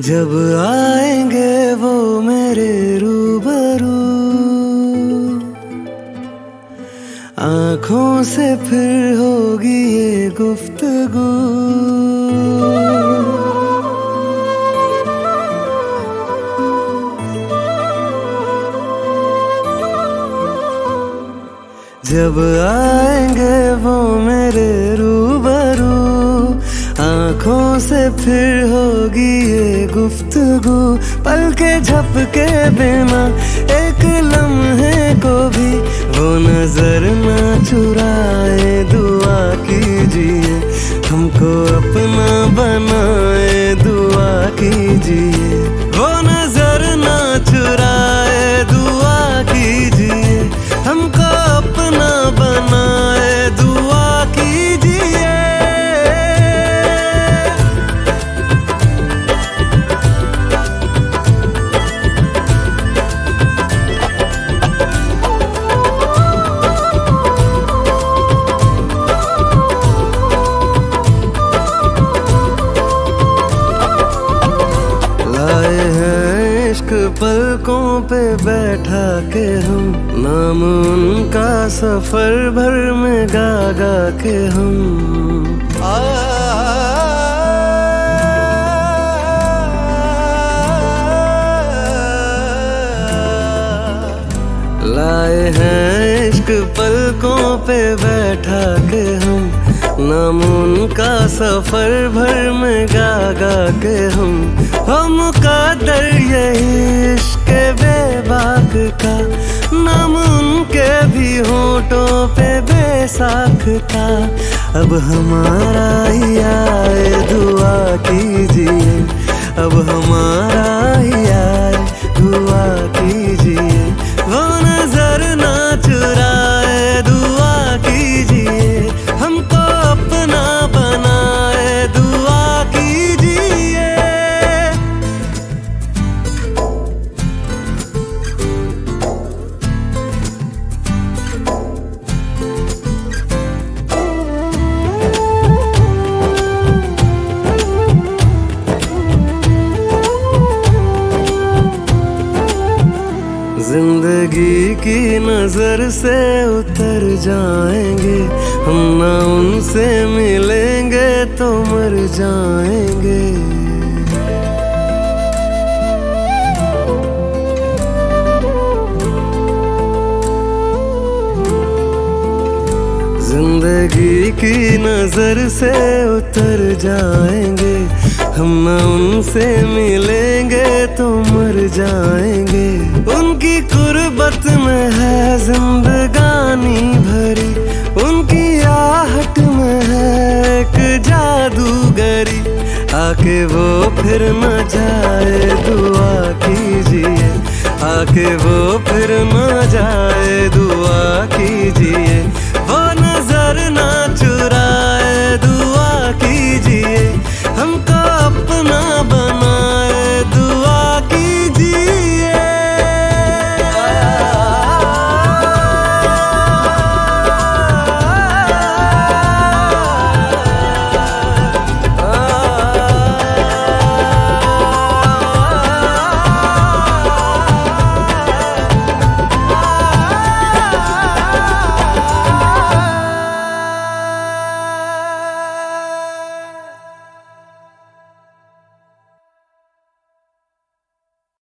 जब आएंगे वो मेरे रूबरू, आंखों से फिर होगी ये गुफ्तगू। जब आएंगे वो मेरे रूबरू, आंखों से फिर होगी ये गुफ्तगू। पलके झपके बिना एक लम्हे को भी वो नजर ना चुराए। दुआ कीजिए हमको अपना बनाए, दुआ कीजिए वो नजर ना चुराए। दुआ कीजिए हमको अपना बनाए, दुआ कीजिए। पलकों पे बैठा के हम, नाम उनका सफर भर में गा गा के हम। लाए हैं इश्क पलकों पे बैठा के हम, नाम उनका सफर भर में गा गा के हम। हम मुक़द्दर यही इश्क बेबाक का, नाम उनके भी होठों पे बेसाख था। अब हमारा ही आए, दुआ कीजिए अब हमारा ही आए, दुआ कीजिए वो नजर ना चुराए। दुआ कीजिए हमको अपना बनाए, दुआ कीजिए। जिंदगी की नजर से उतर जाएंगे हम, ना उनसे मिलेंगे तो मर जाएंगे। जिंदगी की नजर से उतर जाएंगे हम, ना उनसे मिलेंगे तो मर जाएंगे। उनकी कुर्बत में है जिंदगानी भरी, उनकी आहट में है एक जादूगरी। आके वो फिर न जाए, दुआ कीजिए आके वो फिर न जाए, दुआ कीजिए वो नजर ना चुराए।